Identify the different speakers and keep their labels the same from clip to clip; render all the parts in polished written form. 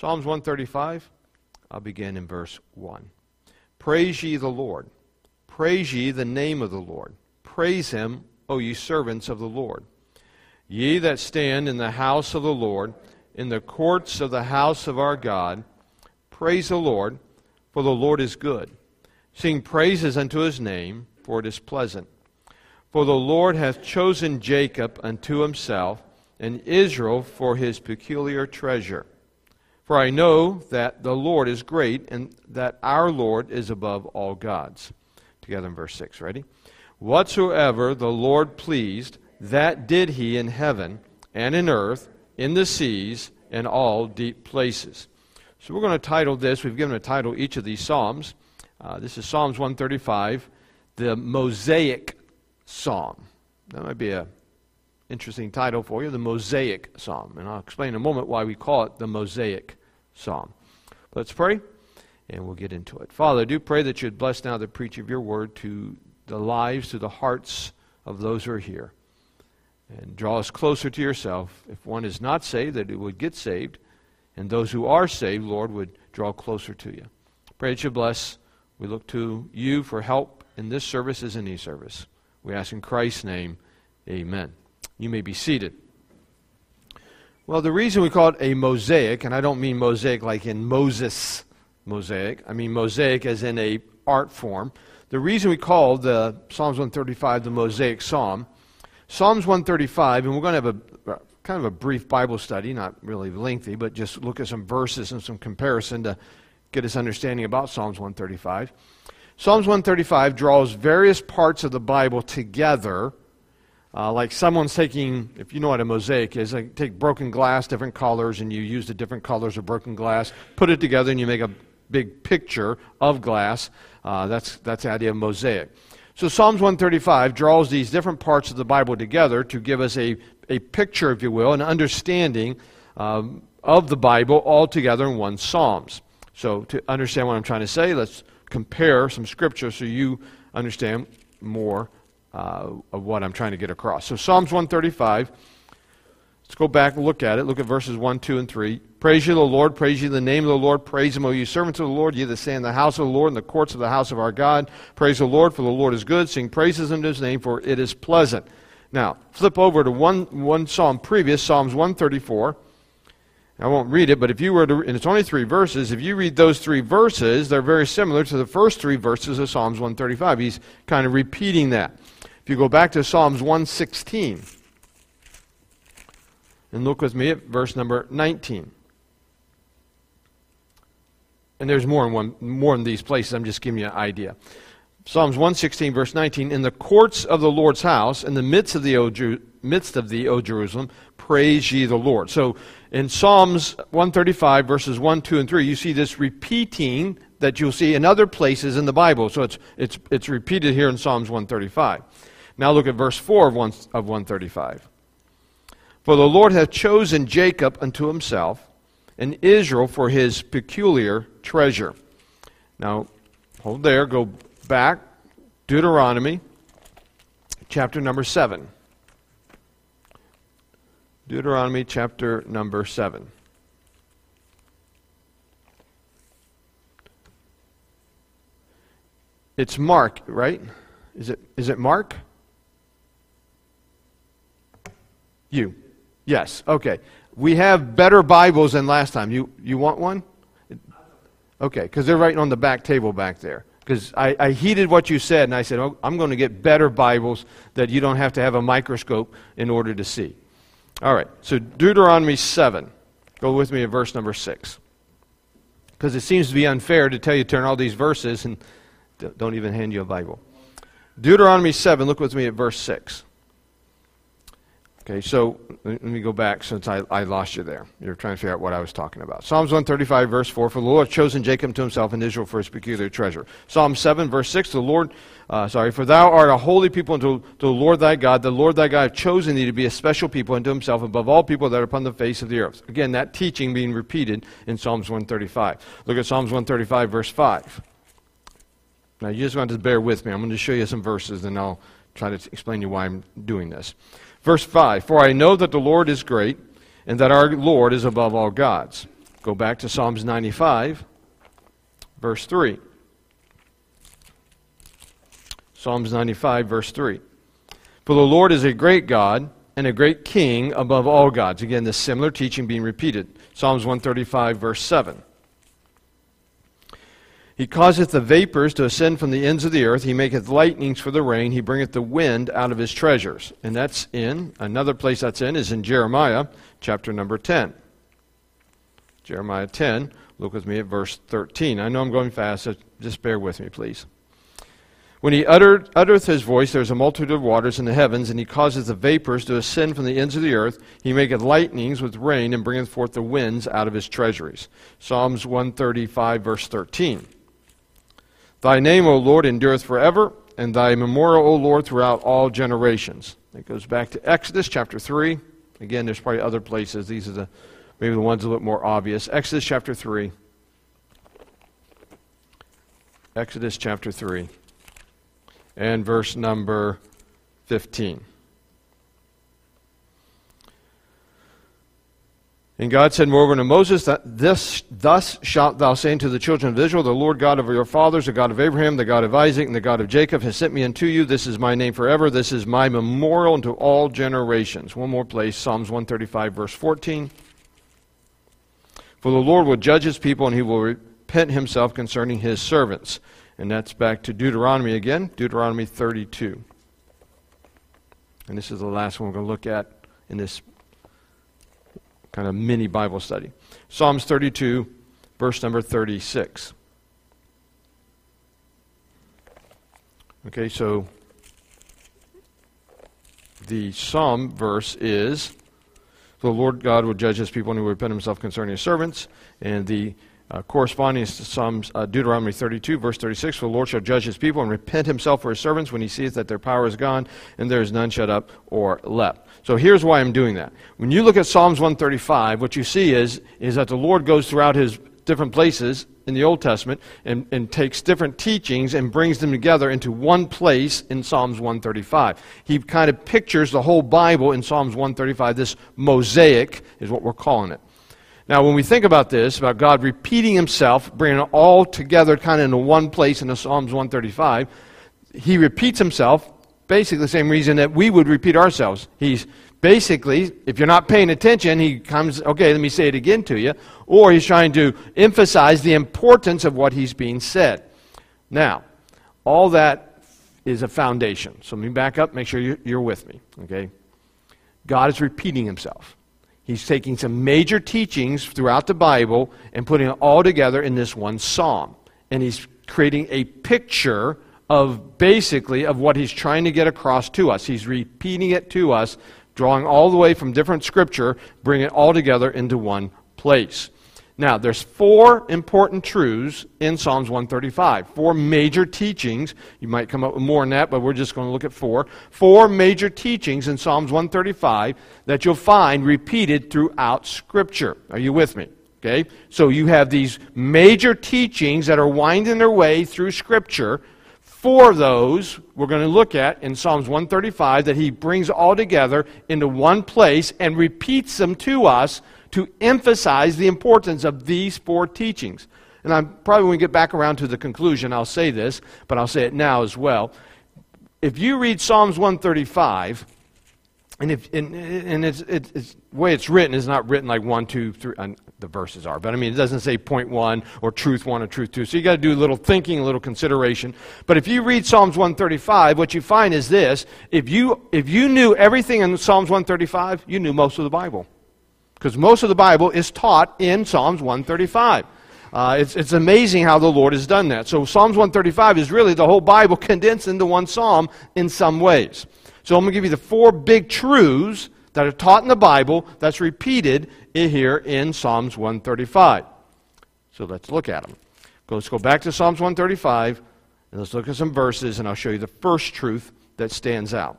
Speaker 1: Psalms 135, I'll begin in verse 1. Praise ye the Lord. Praise ye the name of the Lord. Praise him, O ye servants of the Lord. Ye that stand in the house of the Lord, in the courts of the house of our God, praise the Lord, for the Lord is good. Sing praises unto his name, for it is pleasant. For the Lord hath chosen Jacob unto himself, and Israel for his peculiar treasure. For I know that the Lord is great, and that our Lord is above all gods. Together in verse 6, ready? Whatsoever the Lord pleased, that did he in heaven, and in earth, in the seas, and all deep places. So we're going to title this, we've given a title each of these Psalms. This is Psalms 135, the Mosaic Psalm. That might be an interesting title for you, the Mosaic Psalm. And I'll explain in a moment why we call it the Mosaic Psalm. Let's pray, and we'll get into it. Father, I do pray that you'd bless now the preaching of your word to the lives, to the hearts of those who are here. And draw us closer to yourself. If one is not saved, that it would get saved. And those who are saved, Lord, would draw closer to you. Pray that you bless. We look to you for help in this service as in any service. We ask in Christ's name, amen. You may be seated. Well, the reason we call it a mosaic, and I don't mean mosaic like in Moses mosaic. I mean mosaic as in a art form. The reason we call the Psalms 135 the Mosaic Psalm, Psalms 135, and we're going to have a kind of a brief Bible study, not really lengthy, but just look at some verses and some comparison to get us understanding about Psalms 135. Psalms 135 draws various parts of the Bible together, like someone's taking, if you know what a mosaic is, like take broken glass, different colors, and you use the different colors of broken glass, put it together, and you make a big picture of glass. That's the idea of mosaic. So Psalms 135 draws these different parts of the Bible together to give us a picture, if you will, an understanding of the Bible all together in one Psalms. So to understand what I'm trying to say, let's compare some scripture so you understand more of what I'm trying to get across. So Psalms 135, let's go back and look at it. Look at verses 1, 2, and 3. Praise ye the Lord, praise ye the name of the Lord, praise him, O ye servants of the Lord, ye that stand in the house of the Lord, in the courts of the house of our God. Praise the Lord, for the Lord is good. Sing praises unto his name, for it is pleasant. Now, flip over to one psalm previous, Psalms 134. I won't read it, but if you were to, and it's only 3 verses, if you read those 3 verses, they're very similar to the first 3 verses of Psalms 135. He's kind of repeating that. If you go back to Psalms 116, and look with me at verse number 19. And there's more in these places. I'm just giving you an idea. Psalms 116, verse 19. In the courts of the Lord's house, in the midst of thee, O Jerusalem, praise ye the Lord. So in Psalms 135, verses 1, 2, and 3, you see this repeating that you'll see in other places in the Bible. So it's repeated here in Psalms 135. Now look at verse 4 of 135. For the Lord hath chosen Jacob unto himself, and Israel for his peculiar treasure. Now, hold there, go back, Deuteronomy, chapter number 7. Deuteronomy, chapter number 7. It's Mark, right? Is it Mark? You. Yes, okay. We have better Bibles than last time. You want one? Okay, because they're right on the back table back there. Because I heeded what you said, and I said, oh, I'm going to get better Bibles that you don't have to have a microscope in order to see. All right, so Deuteronomy 7. Go with me to verse number 6. Because it seems to be unfair to tell you to turn all these verses and don't even hand you a Bible. Deuteronomy 7, look with me at verse 6. Okay, so let me go back since I lost you there. You're trying to figure out what I was talking about. Psalms 135, verse 4, for the Lord hath chosen Jacob to himself and Israel for his peculiar treasure. Psalm 7, verse 6, for thou art a holy people unto the Lord thy God. The Lord thy God hath chosen thee to be a special people unto himself above all people that are upon the face of the earth. Again, that teaching being repeated in Psalms 135. Look at Psalms 135, verse 5. Now, you just want to bear with me. I'm going to show you some verses, and I'll try to explain to you why I'm doing this. Verse 5, for I know that the Lord is great, and that our Lord is above all gods. Go back to Psalms 95, verse 3. Psalms 95, verse 3. For the Lord is a great God and a great King above all gods. Again, this similar teaching being repeated. Psalms 135, verse 7. He causeth the vapors to ascend from the ends of the earth. He maketh lightnings for the rain. He bringeth the wind out of his treasures. And that's in, another place that's in is in Jeremiah, chapter number 10. Jeremiah 10, look with me at verse 13. I know I'm going fast, so just bear with me, please. When he uttereth his voice, there is a multitude of waters in the heavens, and he causeth the vapors to ascend from the ends of the earth. He maketh lightnings with rain, and bringeth forth the winds out of his treasuries. Psalms 135, verse 13. Thy name, O Lord, endureth forever, and thy memorial, O Lord, throughout all generations. It goes back to Exodus chapter 3. Again, there's probably other places. These are maybe the ones a little bit more obvious. Exodus chapter 3. Exodus chapter 3. And verse number 15. And God said moreover to Moses, thus shalt thou say unto the children of Israel, the Lord God of your fathers, the God of Abraham, the God of Isaac, and the God of Jacob, has sent me unto you. This is my name forever. This is my memorial unto all generations. One more place, Psalms 135, verse 14. For the Lord will judge his people, and he will repent himself concerning his servants. And that's back to Deuteronomy again, Deuteronomy 32. And this is the last one we're going to look at in this kind of mini Bible study. Psalms 32, verse number 36. Okay, so the Psalm verse is, the Lord God will judge his people and he will repent himself concerning his servants. And the corresponding to Psalms, Deuteronomy 32, verse 36, for the Lord shall judge his people and repent himself for his servants when he seeth that their power is gone and there is none shut up or left. So here's why I'm doing that. When you look at Psalms 135, what you see is that the Lord goes throughout his different places in the Old Testament and takes different teachings and brings them together into one place in Psalms 135. He kind of pictures the whole Bible in Psalms 135. This mosaic is what we're calling it. Now, when we think about this, about God repeating himself, bringing it all together kind of into one place in the Psalms 135, he repeats himself basically the same reason that we would repeat ourselves. He's basically, if you're not paying attention, he comes, okay, let me say it again to you, or he's trying to emphasize the importance of what he's being said. Now, all that is a foundation. So let me back up, make sure you're with me, okay? God is repeating himself. He's taking some major teachings throughout the Bible and putting it all together in this one psalm. And he's creating a picture of basically of what he's trying to get across to us. He's repeating it to us, drawing all the way from different scripture, bringing it all together into one place. Now, there's 4 important truths in Psalms 135. 4 major teachings. You might come up with more than that, but we're just going to look at 4. 4 major teachings in Psalms 135 that you'll find repeated throughout Scripture. Are you with me? Okay? So you have these major teachings that are winding their way through Scripture. 4 of those we're going to look at in Psalms 135 that he brings all together into one place and repeats them to us to emphasize the importance of these 4 teachings. And I'm probably when we get back around to the conclusion, I'll say this, but I'll say it now as well. If you read Psalms 135, and it's the way it's written is not written like 1, 2, 3, the verses are, but I mean it doesn't say point 1 or truth 1 or truth 2. So you got to do a little thinking, a little consideration. But if you read Psalms 135, what you find is this: if you knew everything in Psalms 135, you knew most of the Bible. Because most of the Bible is taught in Psalms 135. It's amazing how the Lord has done that. So Psalms 135 is really the whole Bible condensed into one psalm in some ways. So I'm going to give you the 4 big truths that are taught in the Bible that's repeated here in Psalms 135. So let's look at them. Let's go back to Psalms 135, and let's look at some verses, and I'll show you the first truth that stands out.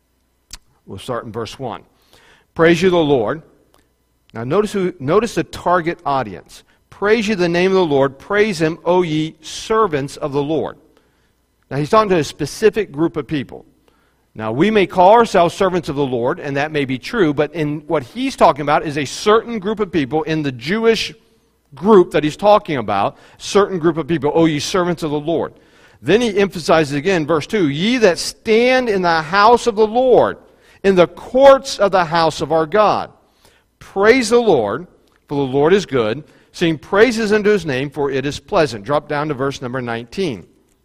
Speaker 1: We'll start in verse 1. Praise you, the Lord. Now notice the target audience. Praise you the name of the Lord. Praise him, O ye servants of the Lord. Now he's talking to a specific group of people. Now we may call ourselves servants of the Lord, and that may be true, but in what he's talking about is a certain group of people in the Jewish group that he's talking about, certain group of people, O ye servants of the Lord. Then he emphasizes again, verse 2, ye that stand in the house of the Lord, in the courts of the house of our God. Praise the Lord, for the Lord is good. Sing praises unto his name, for it is pleasant. Drop down to verse number 19.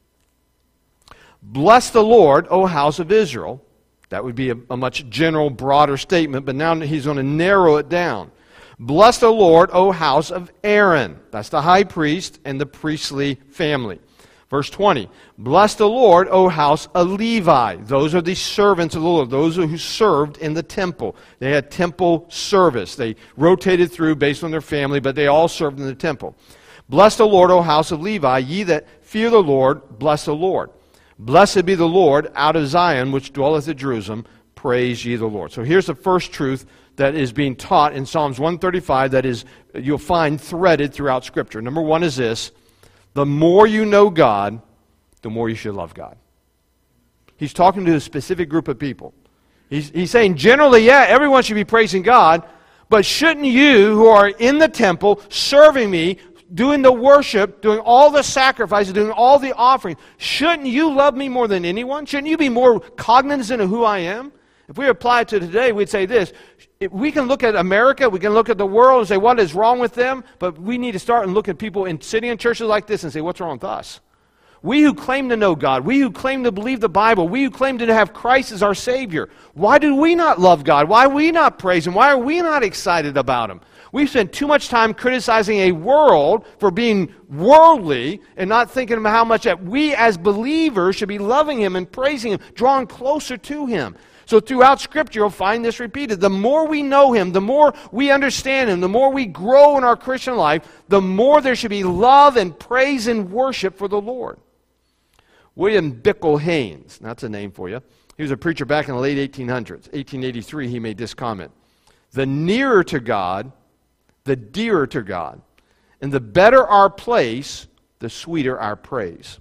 Speaker 1: Bless the Lord, O house of Israel. That would be a much general, broader statement, but now he's going to narrow it down. Bless the Lord, O house of Aaron. That's the high priest and the priestly family. Verse 20, bless the Lord, O house of Levi. Those are the servants of the Lord, those who served in the temple. They had temple service. They rotated through based on their family, but they all served in the temple. Bless the Lord, O house of Levi. Ye that fear the Lord, bless the Lord. Blessed be the Lord out of Zion, which dwelleth at Jerusalem. Praise ye the Lord. So here's the first truth that is being taught in Psalms 135 that is, you'll find threaded throughout Scripture. Number one is this: the more you know God, the more you should love God. He's talking to a specific group of people. He's saying generally, yeah, everyone should be praising God, but shouldn't you, who are in the temple, serving me, doing the worship, doing all the sacrifices, doing all the offerings, shouldn't you love me more than anyone? Shouldn't you be more cognizant of who I am? If we apply it to today, we'd say this: we can look at America, we can look at the world and say, what is wrong with them? But we need to start and look at people sitting in churches like this and say, what's wrong with us? We who claim to know God, we who claim to believe the Bible, we who claim to have Christ as our Savior, why do we not love God? Why are we not praise Him? Why are we not excited about Him? We spend too much time criticizing a world for being worldly and not thinking about how much that we as believers should be loving Him and praising Him, drawing closer to Him. So throughout Scripture, you'll find this repeated. The more we know Him, the more we understand Him, the more we grow in our Christian life, the more there should be love and praise and worship for the Lord. William Bickle Haynes, that's a name for you. He was a preacher back in the late 1800s. 1883, he made this comment: the nearer to God, the dearer to God. And the better our place, the sweeter our praise.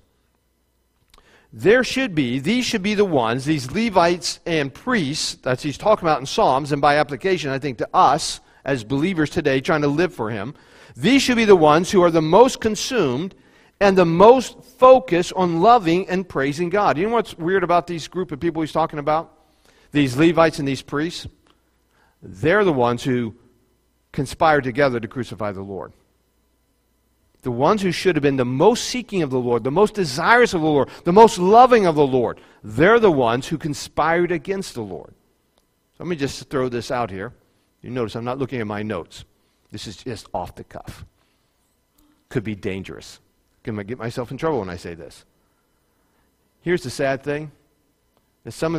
Speaker 1: These should be the ones, these Levites and priests, that he's talking about in Psalms, and by application, I think, to us as believers today trying to live for Him. These should be the ones who are the most consumed and the most focused on loving and praising God. You know what's weird about these group of people he's talking about? These Levites and these priests? They're the ones who conspired together to crucify the Lord. The ones who should have been the most seeking of the Lord, the most desirous of the Lord, the most loving of the Lord, they're the ones who conspired against the Lord. So let me just throw this out here. You notice I'm not looking at my notes. This is just off the cuff. Could be dangerous. Can I get myself in trouble when I say this? Here's the sad thing: that some of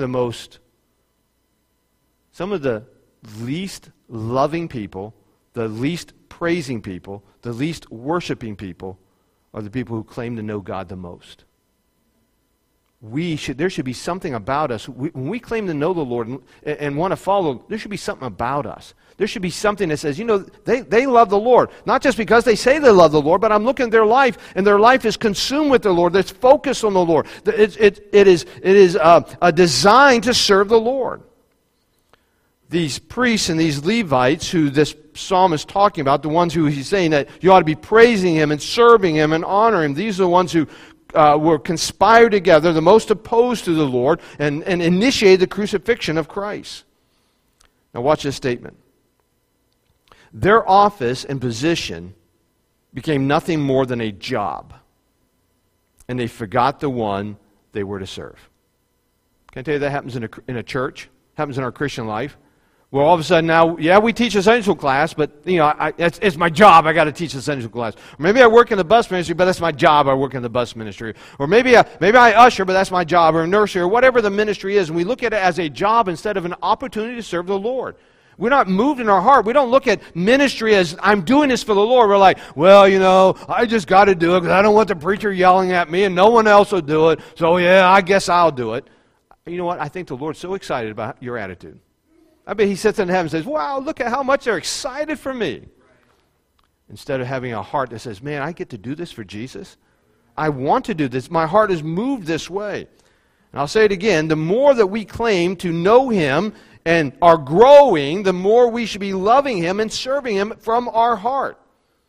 Speaker 1: the least loving people, the least praising people, the least worshiping people are the people who claim to know God the most. There should be something about us. When we claim to know the Lord and want to follow, there should be something about us. There should be something that says, they love the Lord. Not just because they say they love the Lord, but I'm looking at their life, and their life is consumed with the Lord. It's focused on the Lord. It is a design to serve the Lord. These priests and these Levites who this psalm is talking about, the ones who he's saying that you ought to be praising Him and serving Him and honoring Him, these are the ones who were conspired together, the most opposed to the Lord, and initiated the crucifixion of Christ. Now watch this statement. Their office and position became nothing more than a job, and they forgot the one they were to serve. Can I tell you that happens in a church? Happens in our Christian life? Well, all of a sudden now, yeah, we teach a Sunday school class, but it's my job. I got to teach a Sunday school class. Or maybe I work in the bus ministry, but that's my job. I work in the bus ministry. Or maybe I usher, but that's my job. Or nursery, or whatever the ministry is. And we look at it as a job instead of an opportunity to serve the Lord. We're not moved in our heart. We don't look at ministry as, I'm doing this for the Lord. We're like, well, I just got to do it because I don't want the preacher yelling at me and no one else will do it. So, yeah, I guess I'll do it. You know what? I think the Lord's so excited about your attitude. I bet He sits in heaven and says, wow, look at how much they're excited for me. Instead of having a heart that says, man, I get to do this for Jesus. I want to do this. My heart is moved this way. And I'll say it again, the more that we claim to know Him and are growing, the more we should be loving Him and serving Him from our heart.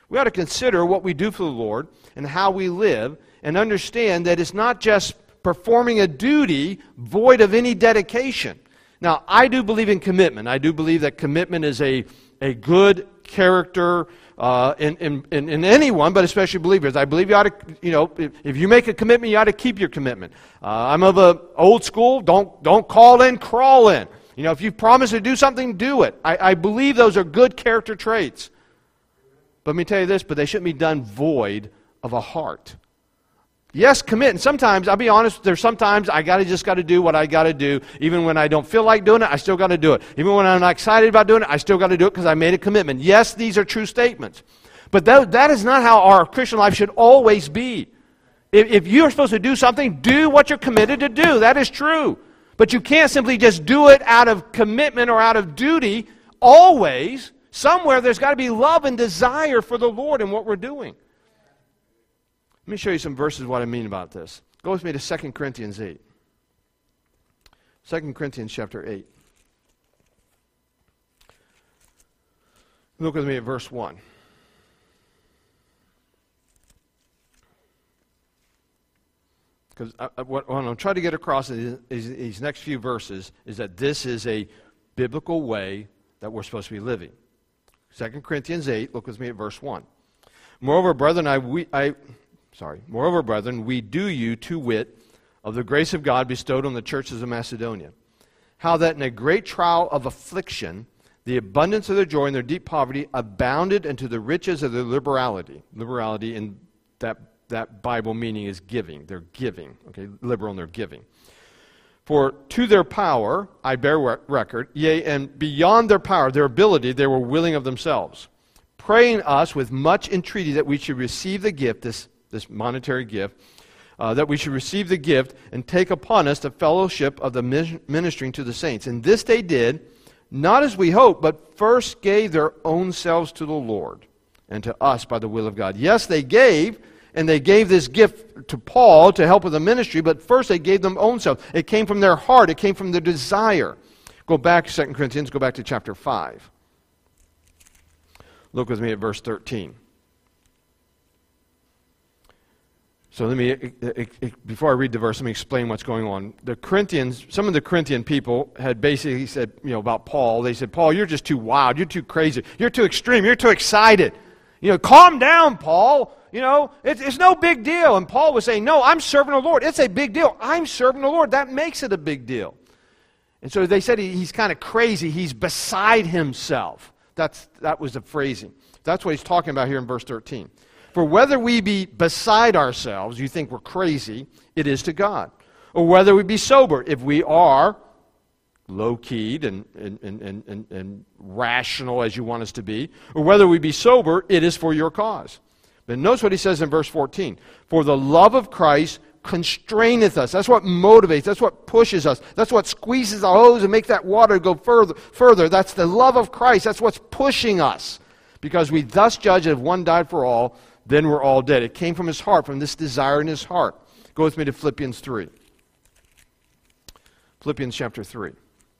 Speaker 1: We ought to consider what we do for the Lord and how we live and understand that it's not just performing a duty void of any dedication. Now, I do believe in commitment. I do believe that commitment is a good character in anyone, but especially believers. I believe you ought to, if you make a commitment, you ought to keep your commitment. I'm of the old school. Don't call in, crawl in. If you promise to do something, do it. I believe those are good character traits. But let me tell you this, but they shouldn't be done void of a heart. Yes, commit. And sometimes, I'll be honest, there's sometimes I just got to do what I got to do. Even when I don't feel like doing it, I still got to do it. Even when I'm not excited about doing it, I still got to do it because I made a commitment. Yes, these are true statements. But that is not how our Christian life should always be. If you're supposed to do something, do what you're committed to do. That is true. But you can't simply just do it out of commitment or out of duty. Always, somewhere there's got to be love and desire for the Lord in what we're doing. Let me show you some verses what I mean about this. Go with me to 2 Corinthians 8. 2 Corinthians chapter 8. Look with me at verse 1. Because what I'm trying to get across in these next few verses is that this is a biblical way that we're supposed to be living. 2 Corinthians 8, look with me at verse 1. Moreover, brethren, we do you to wit of the grace of God bestowed on the churches of Macedonia, how that in a great trial of affliction, the abundance of their joy and their deep poverty abounded unto the riches of their liberality. Liberality in that Bible meaning is giving. They're giving, okay, liberal in their giving. For to their power I bear record, yea, and beyond their power, their ability, they were willing of themselves, praying us with much entreaty that we should receive the gift, this monetary gift, that we should receive the gift and take upon us the fellowship of the ministering to the saints. And this they did, not as we hoped, but first gave their own selves to the Lord and to us by the will of God. Yes, they gave, and they gave this gift to Paul to help with the ministry, but first they gave them own selves. It came from their heart. It came from their desire. Go back, 2 Corinthians, go back to chapter 5. Look with me at verse 13. So let me, before I read the verse, let me explain what's going on. The Corinthians, some of the Corinthian people had basically said, about Paul, they said, Paul, you're just too wild, you're too crazy, you're too extreme, you're too excited. Calm down, Paul. It's no big deal. And Paul was saying, no, I'm serving the Lord. It's a big deal. I'm serving the Lord. That makes it a big deal. And so they said he's kind of crazy. He's beside himself. That was the phrasing. That's what he's talking about here in verse 13. For whether we be beside ourselves, you think we're crazy, it is to God. Or whether we be sober, if we are low-keyed and rational as you want us to be, or whether we be sober, it is for your cause. But notice what he says in verse 14. For the love of Christ constraineth us. That's what motivates. That's what pushes us. That's what squeezes the hose and makes that water go further. That's the love of Christ. That's what's pushing us. Because we thus judge that if one died for all, then we're all dead. It came from his heart, from this desire in his heart. Go with me to Philippians 3. Philippians chapter 3.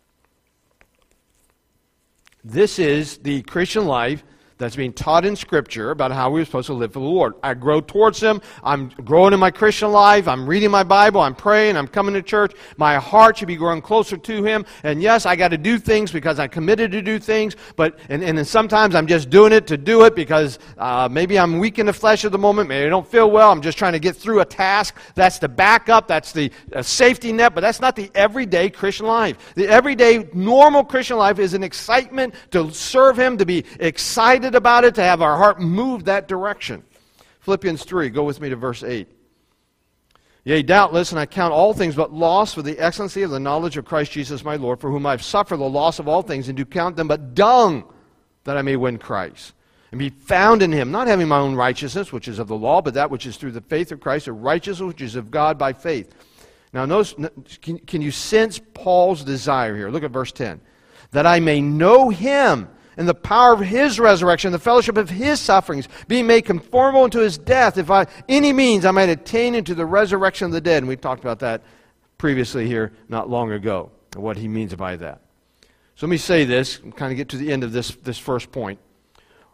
Speaker 1: This is the Christian life that's being taught in Scripture about how we're supposed to live for the Lord. I grow towards Him. I'm growing in my Christian life. I'm reading my Bible. I'm praying. I'm coming to church. My heart should be growing closer to Him. And yes, I got to do things because I'm committed to do things. But and then sometimes I'm just doing it to do it because maybe I'm weak in the flesh at the moment. Maybe I don't feel well. I'm just trying to get through a task. That's the backup. That's the safety net. But that's not the everyday Christian life. The everyday normal Christian life is an excitement to serve Him, to be excited about it, to have our heart move that direction. Philippians 3, go with me to verse 8. Yea, doubtless, and I count all things but loss for the excellency of the knowledge of Christ Jesus my Lord, for whom I have suffered the loss of all things, and do count them but dung, that I may win Christ, and be found in Him, not having my own righteousness, which is of the law, but that which is through the faith of Christ, a righteousness which is of God by faith. Now notice, can you sense Paul's desire here? Look at verse 10. That I may know Him, and the power of His resurrection, the fellowship of His sufferings, being made conformable unto His death, if by any means I might attain into the resurrection of the dead. And we talked about that previously here not long ago, and what he means by that. So let me say this, and kind of get to the end of this first point.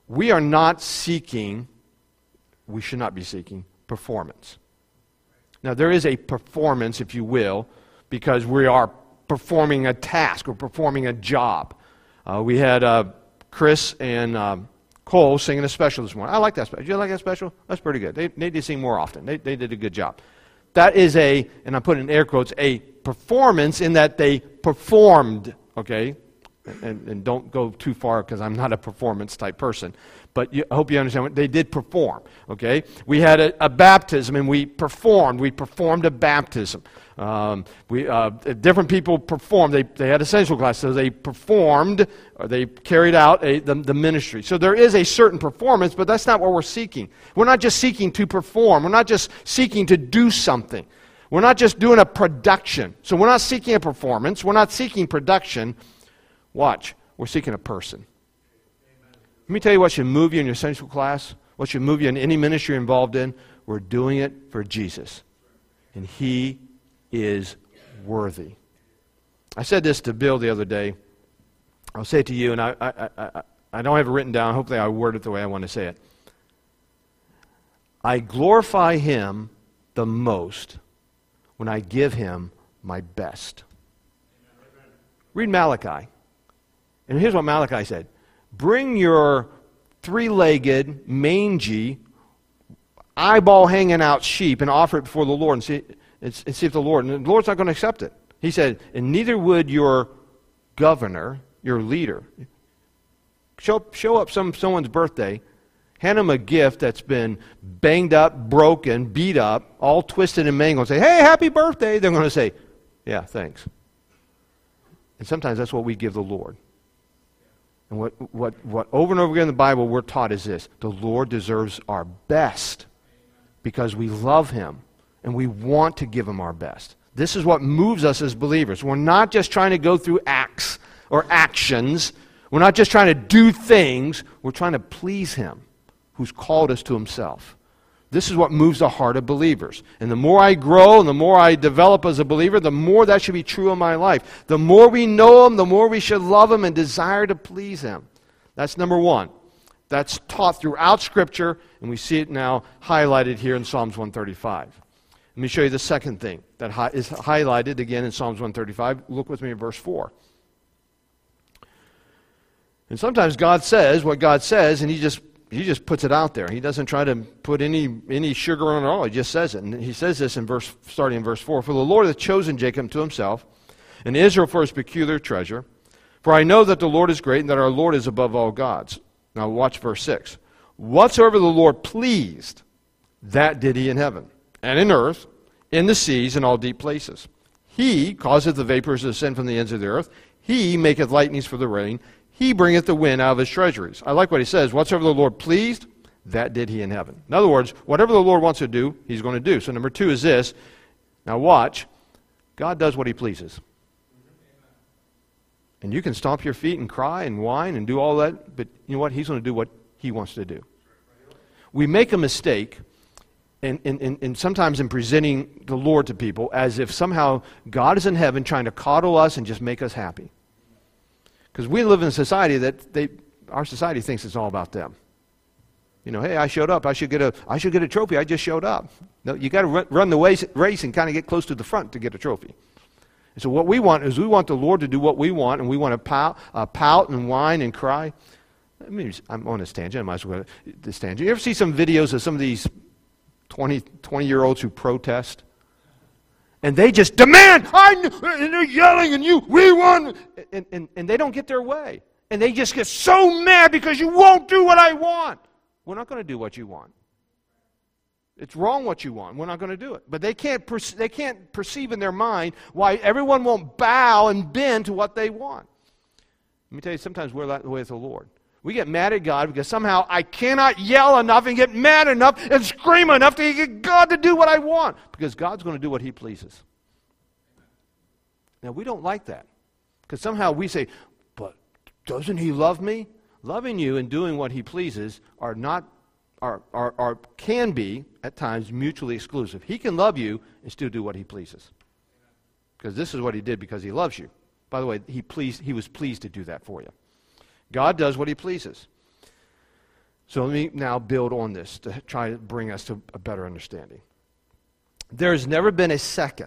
Speaker 1: we are not seeking, we should not be seeking, performance. Now, there is a performance, if you will, because we are performing a task or performing a job. We had Chris and Cole singing a special this morning. I like that special. Did you like that special? That's pretty good. They need to sing more often. They did a good job. That is a, and I put in air quotes, a performance in that they performed, okay? And don't go too far because I'm not a performance type person. But I hope you understand what they did perform, okay? We had a baptism and we performed. We performed a baptism. Different people performed. They had essential class, so they performed, or they carried out the ministry. So there is a certain performance, but that's not what we're seeking. We're not just seeking to perform. We're not just seeking to do something. We're not just doing a production. So we're not seeking a performance. We're not seeking production. Watch, we're seeking a person. Let me tell you what should move you in your essential class, what should move you in any ministry you're involved in. We're doing it for Jesus. And He is worthy. I said this to Bill the other day. I'll say it to you, and I don't have it written down. Hopefully I word it the way I want to say it. I glorify Him the most when I give Him my best. Read Malachi. And here's what Malachi said. Bring your three-legged, mangy, eyeball hanging out sheep and offer it before the Lord and see if the Lord, and the Lord's not going to accept it. He said, and neither would your governor, your leader. Show up someone's birthday, hand them a gift that's been banged up, broken, beat up, all twisted and mangled, and say, hey, happy birthday. They're going to say, yeah, thanks. And sometimes that's what we give the Lord. And what over and over again in the Bible we're taught is this: the Lord deserves our best because we love Him and we want to give Him our best. This is what moves us as believers. We're not just trying to go through acts or actions. We're not just trying to do things. We're trying to please Him who's called us to Himself. This is what moves the heart of believers. And the more I grow and the more I develop as a believer, the more that should be true in my life. The more we know Him, the more we should love Him and desire to please Him. That's number one. That's taught throughout Scripture, and we see it now highlighted here in Psalms 135. Let me show you the second thing that is highlighted again in Psalms 135. Look with me at verse 4. And sometimes God says what God says, and He just puts it out there. He doesn't try to put any sugar on it at all. He just says it. And He says this starting in verse 4. For the Lord hath chosen Jacob to Himself, and Israel for His peculiar treasure. For I know that the Lord is great, and that our Lord is above all gods. Now watch verse 6. Whatsoever the Lord pleased, that did He in heaven, and in earth, in the seas, and all deep places. He causeth the vapors to ascend from the ends of the earth. He maketh lightnings for the rain. He bringeth the wind out of His treasuries. I like what he says. Whatsoever the Lord pleased, that did He in heaven. In other words, whatever the Lord wants to do, He's going to do. So number 2 is this. Now watch. God does what He pleases. And you can stomp your feet and cry and whine and do all that, but you know what? He's going to do what He wants to do. We make a mistake, and sometimes in presenting the Lord to people, as if somehow God is in heaven trying to coddle us and just make us happy. Because we live in a society that our society thinks it's all about them. You know, hey, I showed up. I should get a trophy. I just showed up. No, you got to run the race and kind of get close to the front to get a trophy. And so what we want is we want the Lord to do what we want, and we want to pout and whine and cry. I mean, I'm on this tangent. I might as well go to this tangent. You ever see some videos of some of these 20-year-olds who protest? And they just demand, and they're yelling, and we won. And they don't get their way. And they just get so mad because you won't do what I want. We're not going to do what you want. It's wrong what you want. We're not going to do it. But they can't perceive in their mind why everyone won't bow and bend to what they want. Let me tell you, sometimes we're that way with the Lord. We get mad at God because somehow I cannot yell enough and get mad enough and scream enough to get God to do what I want. Because God's going to do what He pleases. Now, we don't like that. Because somehow we say, but doesn't He love me? Loving you and doing what He pleases can be, at times, mutually exclusive. He can love you and still do what He pleases. Because this is what He did because He loves you. By the way, He was pleased to do that for you. God does what He pleases. So let me now build on this to try to bring us to a better understanding. There's never been a second,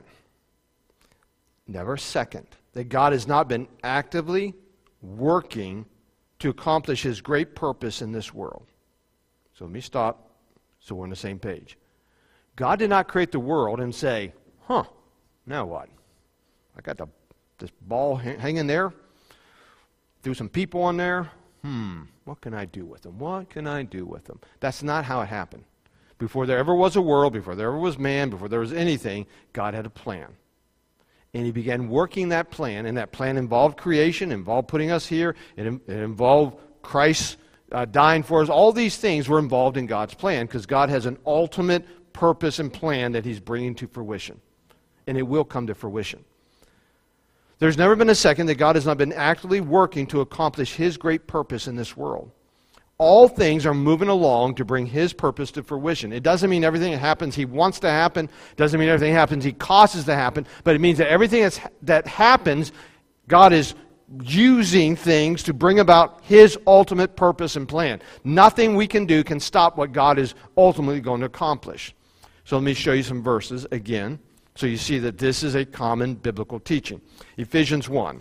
Speaker 1: that God has not been actively working to accomplish His great purpose in this world. So let me stop so we're on the same page. God did not create the world and say, now what? I got this ball hanging there, threw some people on there. What can I do with them? What can I do with them? That's not how it happened. Before there ever was a world, before there ever was man, before there was anything, God had a plan. And He began working that plan, and that plan involved creation, involved putting us here, it involved Christ dying for us. All these things were involved in God's plan because God has an ultimate purpose and plan that He's bringing to fruition. And it will come to fruition. There's never been a second that God has not been actively working to accomplish His great purpose in this world. All things are moving along to bring His purpose to fruition. It doesn't mean everything that happens He wants to happen. It doesn't mean everything happens He causes to happen. But it means that everything that happens, God is using things to bring about His ultimate purpose and plan. Nothing we can do can stop what God is ultimately going to accomplish. So let me show you some verses again, so you see that this is a common biblical teaching. Ephesians 1.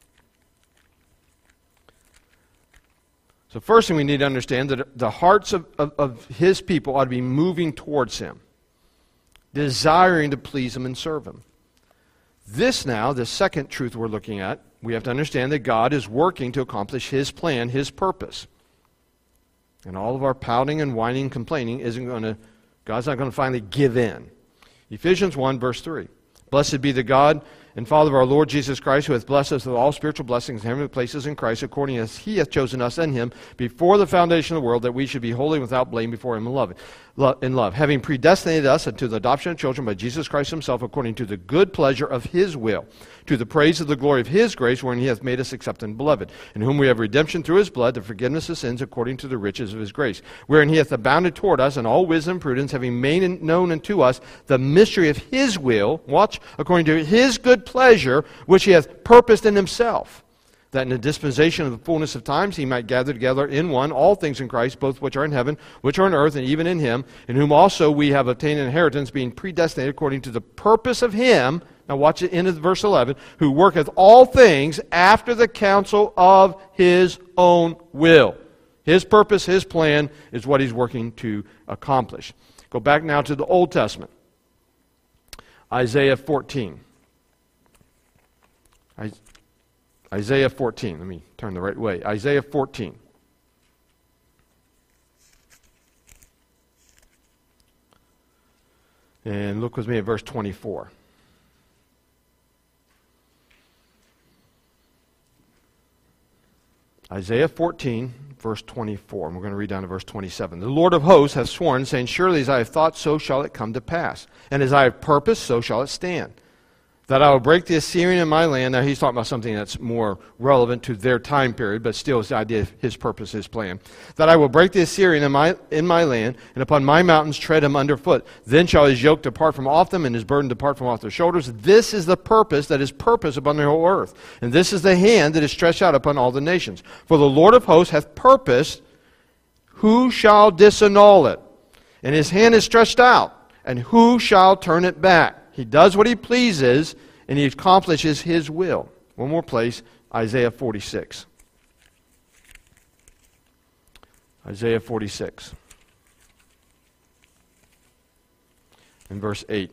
Speaker 1: So first thing we need to understand that the hearts of His people ought to be moving towards Him, desiring to please Him and serve Him. This now, the second truth we're looking at, we have to understand that God is working to accomplish His plan, His purpose. And all of our pouting and whining and complaining God's not going to finally give in. Ephesians 1, verse 3. Blessed be the God and Father of our Lord Jesus Christ, who hath blessed us with all spiritual blessings in heavenly places in Christ, according as He hath chosen us in Him before the foundation of the world, that we should be holy and without blame before Him in love, having predestinated us unto the adoption of children by Jesus Christ Himself, according to the good pleasure of His will, to the praise of the glory of His grace, wherein He hath made us accepted in the Beloved, in whom we have redemption through His blood, the forgiveness of sins, according to the riches of His grace, wherein He hath abounded toward us in all wisdom and prudence, having made known unto us the mystery of His will, watch, according to His good pleasure, which He hath purposed in Himself, that in the dispensation of the fullness of times He might gather together in one all things in Christ, both which are in heaven, which are on earth, and even in Him, in whom also we have obtained an inheritance, being predestinated according to the purpose of Him. Now watch the end of verse 11. Who worketh all things after the counsel of His own will. His purpose, His plan is what He's working to accomplish. Go back now to the Old Testament. Isaiah 14. Isaiah 14. Let me turn the right way. Isaiah 14. And look with me at verse 24. Isaiah 14, verse 24. And we're going to read down to verse 27. The Lord of hosts hath sworn, saying, surely as I have thought, so shall it come to pass. And as I have purposed, so shall it stand. That I will break the Assyrian in my land. Now he's talking about something that's more relevant to their time period, but still it's the idea of His purpose, His plan. That I will break the Assyrian in my land, and upon my mountains tread him underfoot. Then shall his yoke depart from off them, and his burden depart from off their shoulders. This is the purpose that is purpose upon the whole earth. And this is the hand that is stretched out upon all the nations. For the Lord of hosts hath purposed, who shall disannul it? And His hand is stretched out, and who shall turn it back? He does what He pleases, and He accomplishes His will. One more place, Isaiah 46. Isaiah 46. In verse 8.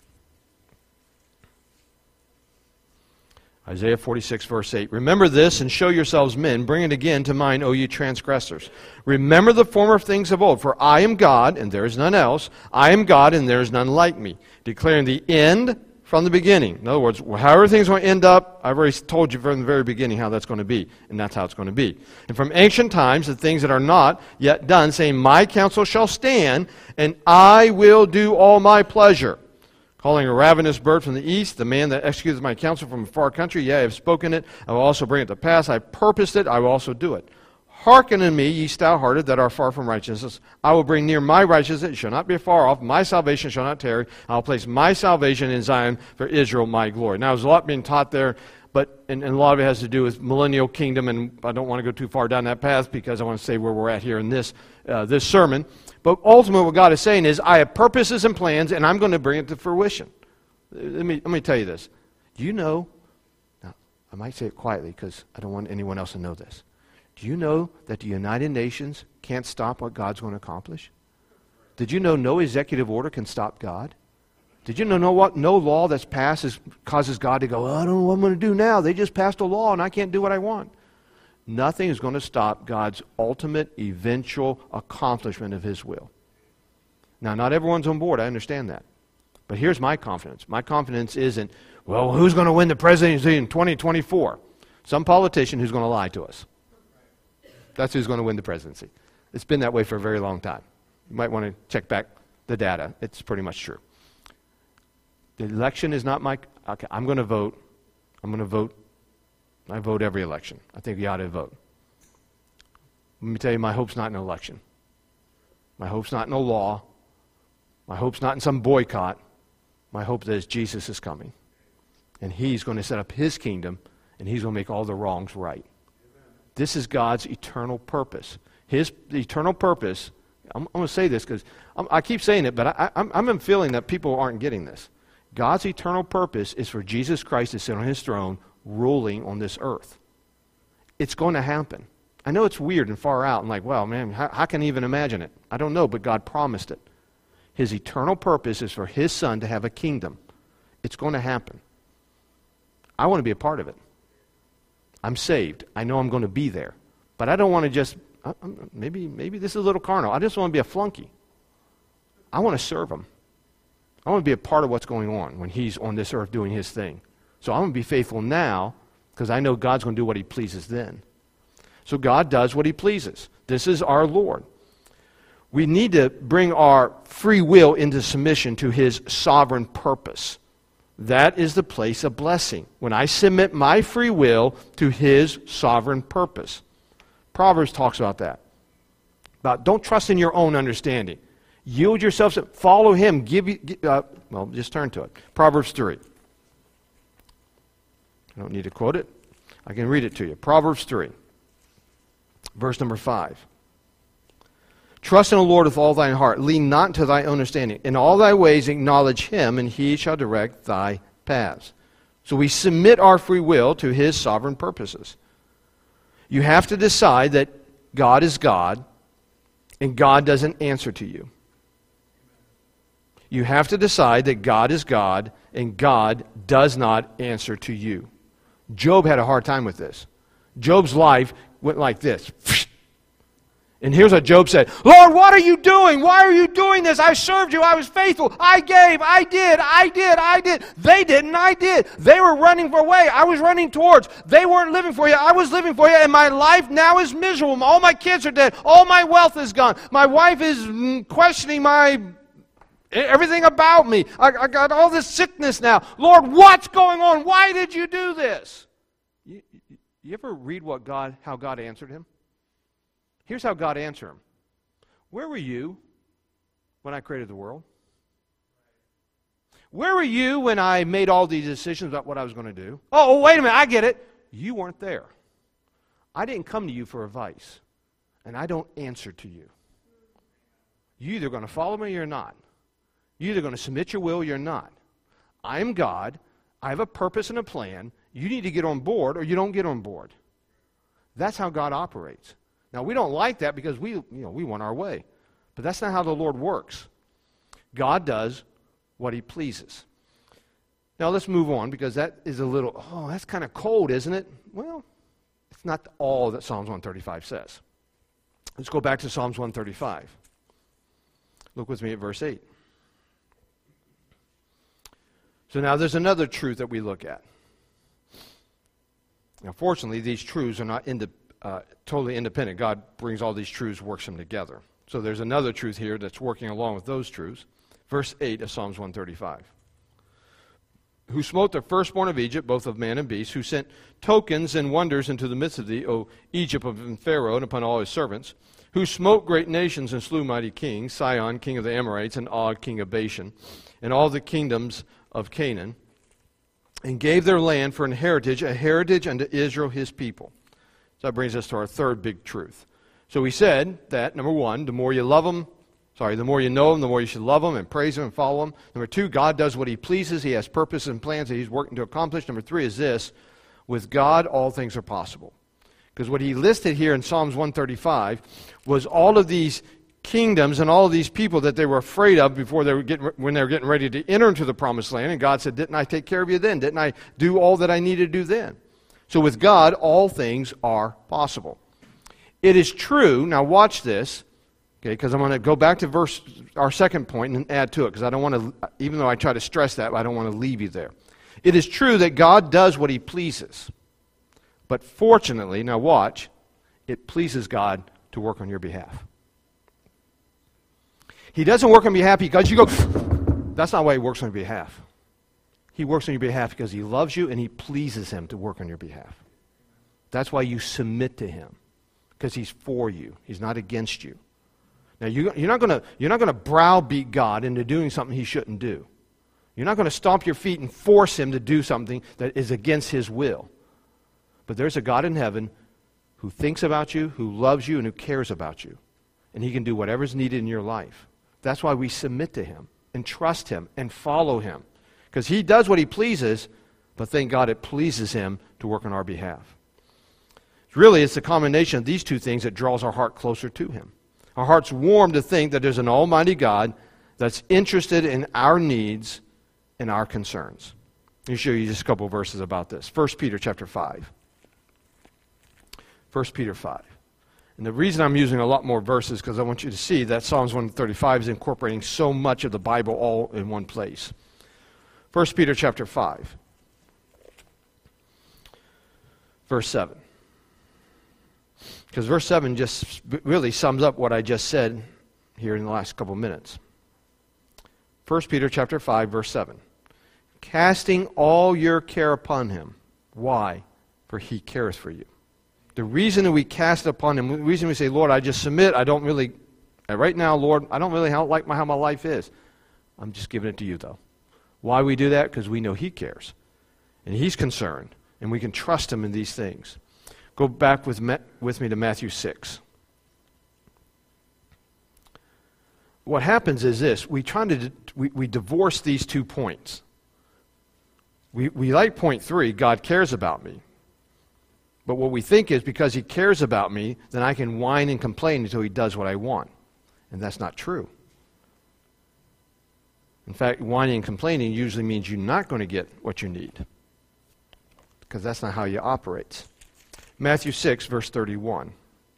Speaker 1: Isaiah 46, verse 8. Remember this and show yourselves men. Bring it again to mind, O ye transgressors. Remember the former things of old. For I am God, and there is none else. I am God, and there is none like me. Declaring the end from the beginning. In other words, however things going to end up, I've already told you from the very beginning how that's going to be. And that's how it's going to be. And from ancient times, the things that are not yet done, saying, my counsel shall stand, and I will do all my pleasure. Calling a ravenous bird from the east, the man that executes my counsel from a far country, yea, I have spoken it, I will also bring it to pass. I purposed it, I will also do it. Hearken unto me, ye stout-hearted that are far from righteousness. I will bring near my righteousness, it shall not be far off. My salvation shall not tarry. I will place my salvation in Zion for Israel, my glory. Now, there's a lot being taught there And a lot of it has to do with millennial kingdom, and I don't want to go too far down that path because I want to say where we're at here in this sermon. But ultimately what God is saying is, I have purposes and plans, and I'm going to bring it to fruition. Let me tell you this. Do you know, now I might say it quietly because I don't want anyone else to know this. Do you know that the United Nations can't stop what God's going to accomplish? Did you know no executive order can stop God? Did you know no law that's passed causes God to go, oh, I don't know what I'm going to do now. They just passed a law and I can't do what I want. Nothing is going to stop God's ultimate, eventual accomplishment of His will. Now, not everyone's on board. I understand that. But here's my confidence. My confidence isn't, well, who's going to win the presidency in 2024? Some politician who's going to lie to us. That's who's going to win the presidency. It's been that way for a very long time. You might want to check back the data. It's pretty much true. The election is not my... Okay, I'm going to vote. I'm going to vote. I vote every election. I think you ought to vote. Let me tell you, my hope's not in an election. My hope's not in a law. My hope's not in some boycott. My hope is Jesus is coming. And He's going to set up His kingdom, and He's going to make all the wrongs right. This is God's eternal purpose. His eternal purpose, I'm going to say this because I keep saying it, but I'm feeling that people aren't getting this. God's eternal purpose is for Jesus Christ to sit on His throne ruling on this earth. It's going to happen. I know it's weird and far out and like, well, man, how can I even imagine it? I don't know, but God promised it. His eternal purpose is for His Son to have a kingdom. It's going to happen. I want to be a part of it. I'm saved. I know I'm going to be there. But I don't want to just, maybe this is a little carnal. I just want to be a flunky. I want to serve Him. I want to be a part of what's going on when He's on this earth doing His thing. So I'm going to be faithful now because I know God's going to do what He pleases then. So God does what He pleases. This is our Lord. We need to bring our free will into submission to His sovereign purpose. That is the place of blessing. When I submit my free will to His sovereign purpose. Proverbs talks about that. About don't trust in your own understanding. Yield yourselves, follow Him. Just turn to it. Proverbs 3. I don't need to quote it. I can read it to you. Proverbs 3, verse number 5. Trust in the Lord with all thine heart. Lean not to thy understanding. In all thy ways acknowledge Him, and He shall direct thy paths. So we submit our free will to His sovereign purposes. You have to decide that God is God, and God doesn't answer to you. You have to decide that God is God, and God does not answer to you. Job had a hard time with this. Job's life went like this. And here's what Job said. Lord, what are you doing? Why are you doing this? I served you. I was faithful. I gave. I did. They didn't. I did. They were running away. I was running towards. They weren't living for you. I was living for you. And my life now is miserable. All my kids are dead. All my wealth is gone. My wife is questioning everything about me. I got all this sickness now. Lord, what's going on? Why did you do this? You ever read how God answered him? Here's how God answered him. Where were you when I created the world? Where were you when I made all these decisions about what I was going to do? Oh, wait a minute, I get it. You weren't there. I didn't come to you for advice, and I don't answer to you. You're either going to follow me or you're not. You're either going to submit your will or you're not. I am God. I have a purpose and a plan. You need to get on board or you don't get on board. That's how God operates. Now, we don't like that because we want our way. But that's not how the Lord works. God does what He pleases. Now, let's move on because that is that's kind of cold, isn't it? Well, it's not all that Psalms 135 says. Let's go back to Psalms 135. Look with me at verse 8. So now there's another truth that we look at. Now, fortunately, these truths are not totally independent. God brings all these truths, works them together. So there's another truth here that's working along with those truths. Verse 8 of Psalms 135. Who smote the firstborn of Egypt, both of man and beast, who sent tokens and wonders into the midst of thee, O Egypt of Pharaoh, and upon all his servants, who smote great nations and slew mighty kings, Sihon, king of the Amorites, and Og, king of Bashan, and all the kingdoms of Canaan, and gave their land for an heritage, a heritage unto Israel his people. So that brings us to our third big truth. So we said that, number one, the more you know him, the more you should love him and praise him and follow him. Number two, God does what he pleases. He has purpose and plans that he's working to accomplish. Number three is this: with God, all things are possible. Because what he listed here in Psalms 135 was all of these kingdoms and all of these people that they were afraid of when they were getting ready to enter into the promised land. And God said, didn't I take care of you then? Didn't I do all that I needed to do then? So with God, all things are possible. It is true, now watch this, okay, because I'm going to go back to our second point and add to it, because I don't want to, even though I try to stress that, I don't want to leave you there. It is true that God does what he pleases. But fortunately, now watch, it pleases God to work on your behalf. He doesn't work on your behalf because you go, that's not why he works on your behalf. He works on your behalf because he loves you and he pleases him to work on your behalf. That's why you submit to him, because he's for you. He's not against you. Now, you're not going to browbeat God into doing something he shouldn't do. You're not going to stomp your feet and force him to do something that is against his will. But there's a God in heaven who thinks about you, who loves you, and who cares about you. And he can do whatever's needed in your life. That's why we submit to him and trust him and follow him. Because he does what he pleases, but thank God it pleases him to work on our behalf. Really, it's the combination of these two things that draws our heart closer to him. Our heart's warm to think that there's an almighty God that's interested in our needs and our concerns. Let me show you just a couple of verses about this. 1 Peter chapter 5. 1 Peter 5. And the reason I'm using a lot more verses is because I want you to see that Psalms 135 is incorporating so much of the Bible all in one place. 1 Peter chapter 5. Verse 7. Because verse 7 just really sums up what I just said here in the last couple of minutes. 1 Peter chapter 5, verse 7. Casting all your care upon him. Why? For he cares for you. The reason that we cast it upon him, the reason we say, Lord, I just submit, right now, Lord, I don't really like how my life is. I'm just giving it to you, though. Why we do that? Because we know he cares. And he's concerned. And we can trust him in these things. Go back with me to Matthew 6. What happens is this. We divorce these 2 points. We like point 3, God cares about me. But what we think is because he cares about me, then I can whine and complain until he does what I want. And that's not true. In fact, whining and complaining usually means you're not going to get what you need. Because that's not how he operates. Matthew 6, verse 31.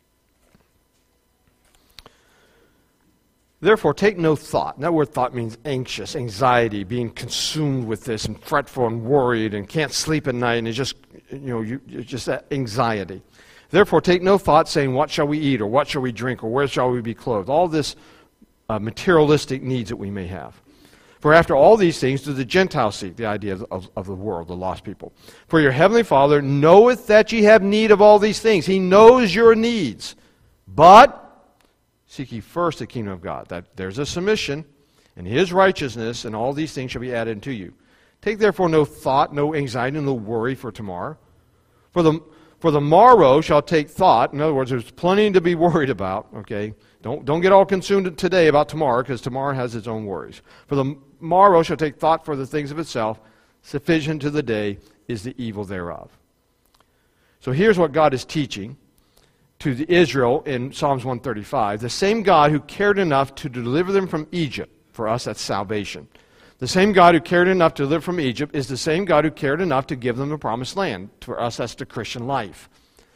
Speaker 1: Therefore, take no thought. And that word thought means anxious, anxiety, being consumed with this and fretful and worried and can't sleep at night, and it's just, just that anxiety. Therefore, take no thought saying, what shall we eat, or what shall we drink, or where shall we be clothed? All this materialistic needs that we may have. For after all these things do the Gentiles seek, the idea of the world, the lost people. For your heavenly Father knoweth that ye have need of all these things. He knows your needs. But seek ye first the kingdom of God. That there's a submission, and his righteousness, and all these things shall be added unto you. Take therefore no thought, no anxiety, no worry for tomorrow. For the morrow shall take thought. In other words, there's plenty to be worried about. Okay, don't get all consumed today about tomorrow, because tomorrow has its own worries. For the morrow shall take thought for the things of itself. Sufficient to the day is the evil thereof. So here's what God is teaching to Israel in Psalms 135. The same God who cared enough to deliver them from Egypt, for us that's salvation. The same God who cared enough to deliver from Egypt is the same God who cared enough to give them the promised land. For us that's the Christian life.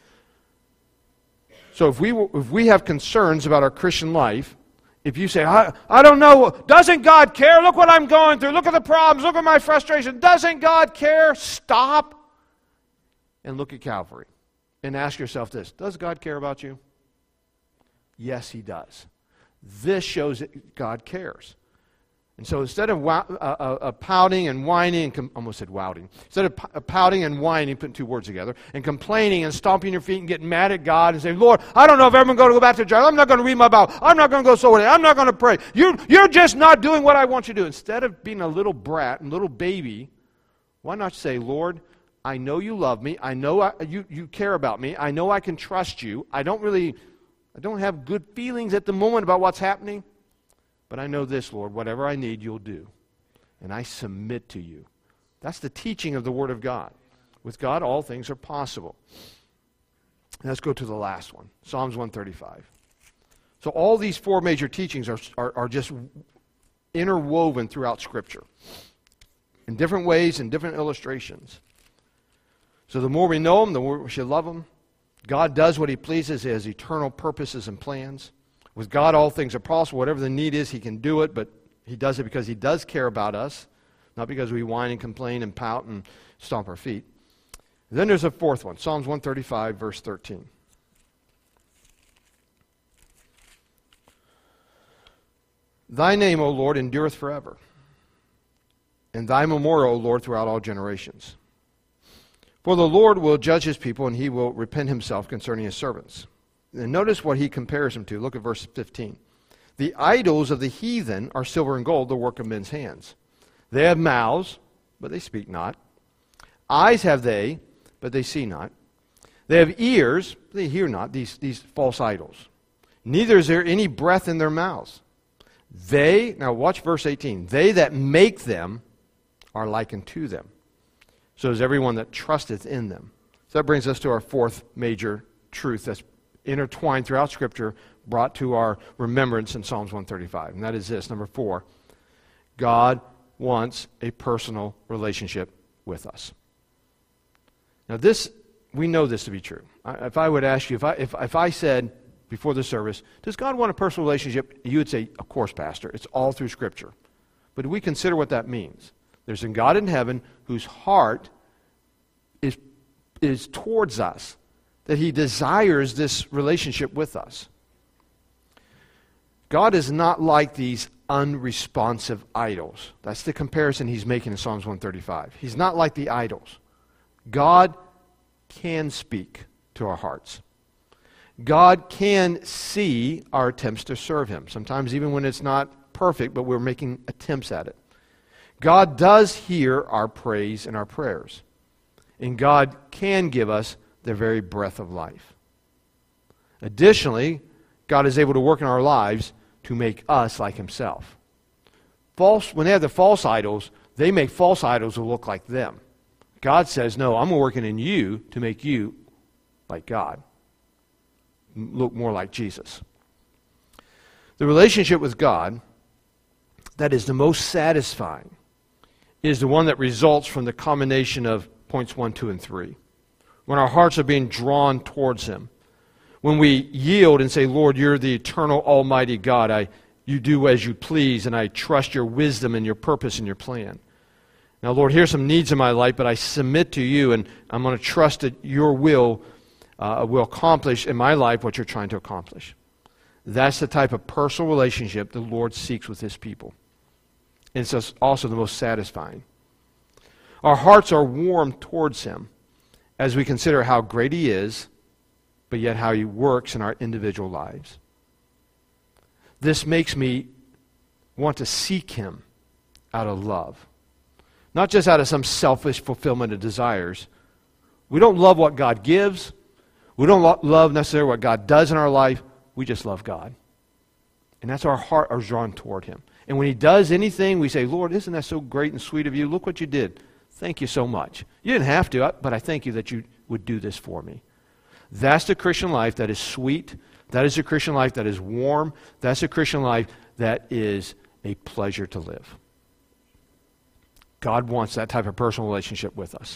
Speaker 1: So if we have concerns about our Christian life, if you say, I don't know, doesn't God care? Look what I'm going through. Look at the problems. Look at my frustration. Doesn't God care? Stop and look at Calvary and ask yourself this. Does God care about you? Yes, he does. This shows that God cares. And so instead of pouting and whining, almost said wouting. Instead of pouting and whining, putting 2 words together, and complaining and stomping your feet and getting mad at God and saying, Lord, I don't know if I'm going to go back to church. I'm not going to read my Bible. I'm not going to go so today. I'm not going to pray. You're just not doing what I want you to do. Instead of being a little brat and little baby, Why not say, Lord, I know you love me. I know you care about me. I know I can trust you. I don't have good feelings at the moment about what's happening. But I know this, Lord, whatever I need, you'll do. And I submit to you. That's the teaching of the Word of God. With God, all things are possible. Let's go to the last one, Psalms 135. So all these four major teachings are just interwoven throughout Scripture in different ways and different illustrations. So the more we know Him, the more we should love Him. God does what He pleases. He has eternal purposes and plans. With God, all things are possible. Whatever the need is, He can do it, but He does it because He does care about us, not because we whine and complain and pout and stomp our feet. Then there's a fourth one, Psalms 135, verse 13. Thy name, O Lord, endureth forever, and Thy memorial, O Lord, throughout all generations. For the Lord will judge His people, and He will repent Himself concerning His servants. And notice what He compares them to. Look at verse 15. The idols of the heathen are silver and gold, the work of men's hands. They have mouths, but they speak not. Eyes have they, but they see not. They have ears, but they hear not, these false idols. Neither is there any breath in their mouths. Now watch verse 18. They that make them are likened to them. So is everyone that trusteth in them. So that brings us to our fourth major truth that's intertwined throughout Scripture, brought to our remembrance in Psalms 135. And that is this, number 4. God wants a personal relationship with us. Now this, we know this to be true. If I would ask you, if I said before the service, does God want a personal relationship? You would say, of course, Pastor. It's all through Scripture. But do we consider what that means? There's a God in heaven whose heart is towards us, that He desires this relationship with us. God is not like these unresponsive idols. That's the comparison He's making in Psalms 135. He's not like the idols. God can speak to our hearts. God can see our attempts to serve Him, sometimes even when it's not perfect, but we're making attempts at it. God does hear our praise and our prayers. And God can give us the very breath of life. Additionally, God is able to work in our lives to make us like Himself. When they have the false idols, they make false idols who look like them. God says, no, I'm working in you to make you like God. Look more like Jesus. The relationship with God that is the most satisfying is the one that results from the combination of points 1, 2, and 3. When our hearts are being drawn towards Him. When we yield and say, Lord, you're the eternal almighty God. You do as you please, and I trust your wisdom and your purpose and your plan. Now, Lord, here's some needs in my life, but I submit to you, and I'm going to trust that your will accomplish in my life what you're trying to accomplish. That's the type of personal relationship the Lord seeks with His people. And it's also the most satisfying. Our hearts are warm towards Him as we consider how great He is, but yet how He works in our individual lives. This makes me want to seek Him out of love. Not just out of some selfish fulfillment of desires. We don't love what God gives. We don't love necessarily what God does in our life. We just love God. And that's our heart are drawn toward Him. And when He does anything, we say, Lord, isn't that so great and sweet of you? Look what you did. Thank you so much. You didn't have to, but I thank you that you would do this for me. That's the Christian life that is sweet. That is the Christian life that is warm. That's the Christian life that is a pleasure to live. God wants that type of personal relationship with us.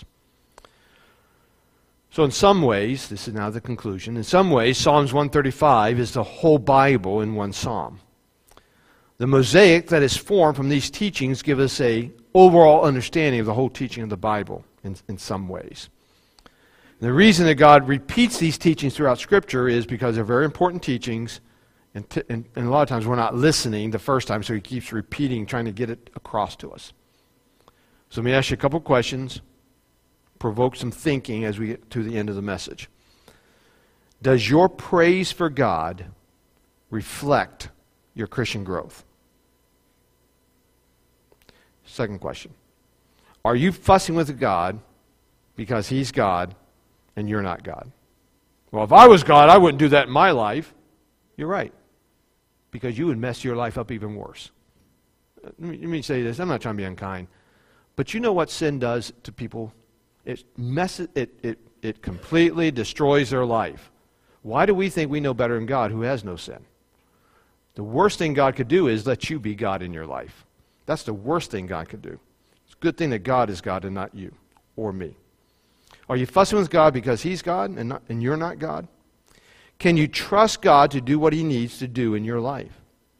Speaker 1: So in some ways, this is now the conclusion, in some ways, Psalms 135 is the whole Bible in one psalm. The mosaic that is formed from these teachings give us an overall understanding of the whole teaching of the Bible in some ways. And the reason that God repeats these teachings throughout Scripture is because they're very important teachings, and a lot of times we're not listening the first time, so He keeps repeating, trying to get it across to us. So let me ask you a couple questions, provoke some thinking as we get to the end of the message. Does your praise for God reflect your Christian growth? Second question. Are you fussing with God because He's God and you're not God? Well, if I was God, I wouldn't do that in my life. You're right. Because you would mess your life up even worse. Let me say this. I'm not trying to be unkind. But you know what sin does to people? It completely destroys their life. Why do we think we know better than God who has no sin? The worst thing God could do is let you be God in your life. That's the worst thing God could do. It's a good thing that God is God and not you or me. Are you fussing with God because He's God and you're not God? Can you trust God to do what He needs to do in your life?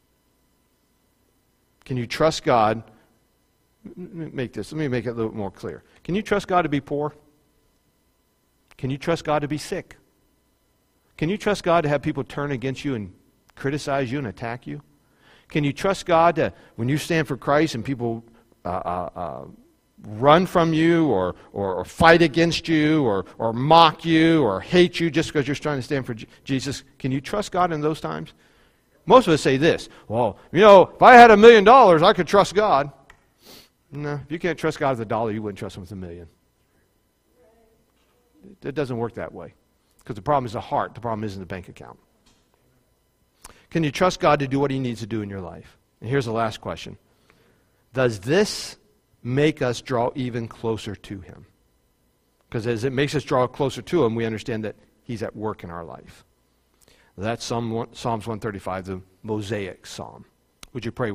Speaker 1: Can you trust God? Let me make it a little more clear. Can you trust God to be poor? Can you trust God to be sick? Can you trust God to have people turn against you and criticize you and attack you? Can you trust God to, when you stand for Christ and people run from you or fight against you or mock you or hate you just because you're trying to stand for Jesus, can you trust God in those times? Most of us say this, well, if I had $1 million, I could trust God. No, if you can't trust God with $1, you wouldn't trust Him with $1 million. It doesn't work that way. Because the problem is the heart. The problem isn't the bank account. Can you trust God to do what He needs to do in your life? And here's the last question. Does this make us draw even closer to Him? Because as it makes us draw closer to Him, we understand that He's at work in our life. That's Psalms 135, the Mosaic Psalm. Would you pray with me?